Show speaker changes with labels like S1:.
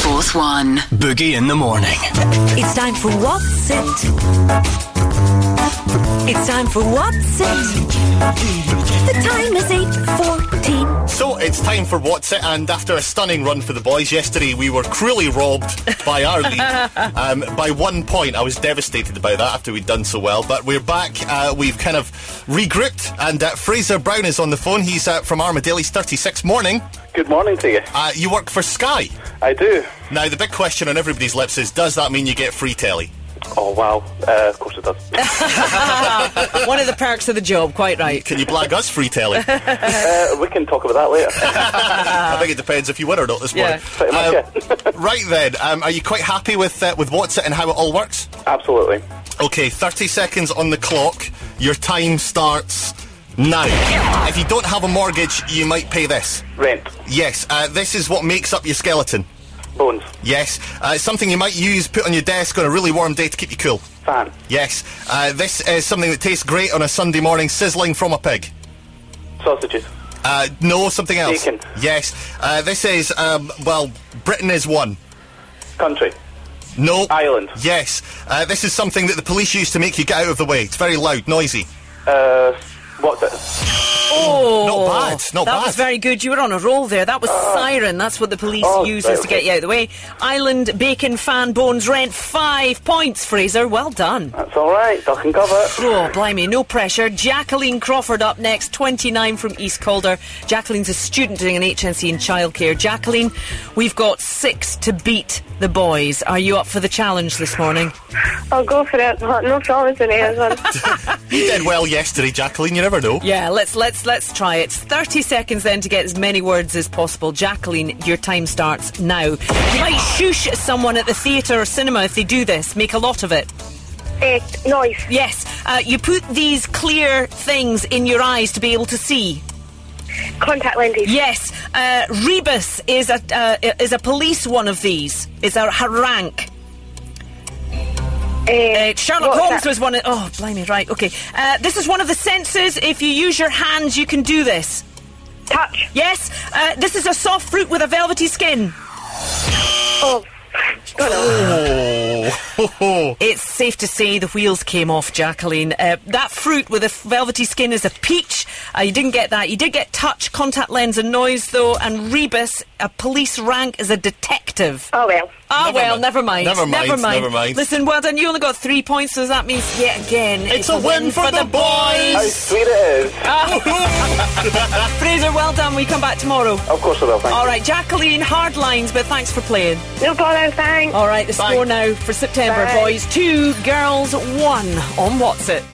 S1: Fourth One.
S2: Boogie in the morning.
S3: It's time for What's It? It's time for What's It? The time is 8:14.
S4: So it's time for What's It, and after a stunning run for the boys yesterday, we were cruelly robbed by our lead by 1 point. I was devastated by that after we'd done so well, but we're back. We've kind of regrouped, and Fraser Brown is on the phone. He's from Armadale's 36. Morning.
S5: Good morning to you.
S4: You work for Sky.
S5: I do.
S4: Now, the big question on everybody's lips is, does that mean you get free telly?
S5: Oh, wow. Of course it does.
S6: One of the perks of the job, quite right.
S4: Can you blag us free telly?
S5: We can talk about that later.
S4: I think it depends if you win or not this morning.
S5: Pretty much, yeah.
S4: Right then, are you quite happy with What's It and how it all works?
S5: Absolutely.
S4: Okay, 30 seconds on the clock. Your time starts now. If you don't have a mortgage, you might pay this.
S5: Rent.
S4: Yes, this is what makes up your skeleton.
S5: Bones.
S4: Yes, it's something you might use, put on your desk on a really warm day to keep you cool.
S5: Fan.
S4: Yes, this is something that tastes great on a Sunday morning, sizzling from a pig.
S5: Sausages.
S4: No, something else.
S5: Bacon.
S4: Yes, this is, Britain is one.
S5: Country.
S4: No.
S5: Island.
S4: Yes, this is something that the police use to make you get out of the way. It's very loud, noisy.
S5: What's it?
S6: Oh,
S4: Not bad, not
S6: that
S4: bad.
S6: was very good. You were on a roll there. That was siren. That's what the police uses
S5: right,
S6: to get you out of the way. Island, bacon, fan, bones, rent. 5 points, Fraser. Well done.
S5: That's all right. Duck and cover.
S6: Oh, blimey, no pressure. Jacqueline Crawford up next, 29 from East Calder. Jacqueline's a student doing an HNC in childcare. Jacqueline, we've got 6 to beat the boys. Are you up for the challenge this morning?
S7: I'll go for it. No promise in it.
S4: You did well yesterday, Jacqueline. You never know.
S6: Yeah, let's try it. 30 seconds then to get as many words as possible. Jacqueline, your time starts now. You might shush someone at the theatre or cinema if they do this. Make a lot of it.
S7: Noise.
S6: Yes. You put these clear things in your eyes to be able to see.
S7: Contact lenses.
S6: Yes. Rebus is a police one of these. It's a rank. Sherlock Holmes was one of... Oh, blimey, right, okay. This is one of the senses. If you use your hands, you can do this.
S7: Touch.
S6: Yes. This is a soft fruit with a velvety skin.
S7: Oh.
S6: It's safe to say the wheels came off, Jacqueline. That fruit with a velvety skin is a peach. You didn't get that. You did get touch, contact lens and noise, though. And rebus, a police rank, is a detective.
S7: Oh, well.
S6: Never mind.
S4: Never mind.
S6: Listen, well done. You only got 3 points, so that means, yet again,
S4: It's a win for the
S5: How
S4: boys!
S5: sweet it is.
S6: Fraser, well done. We come back tomorrow.
S5: Of course I will, thank you.
S6: All right, Jacqueline, hard lines, but thanks for playing.
S7: No bother, thanks.
S6: All right, the score now for September,
S7: Bye.
S6: boys. 2, girls 1 on What's It.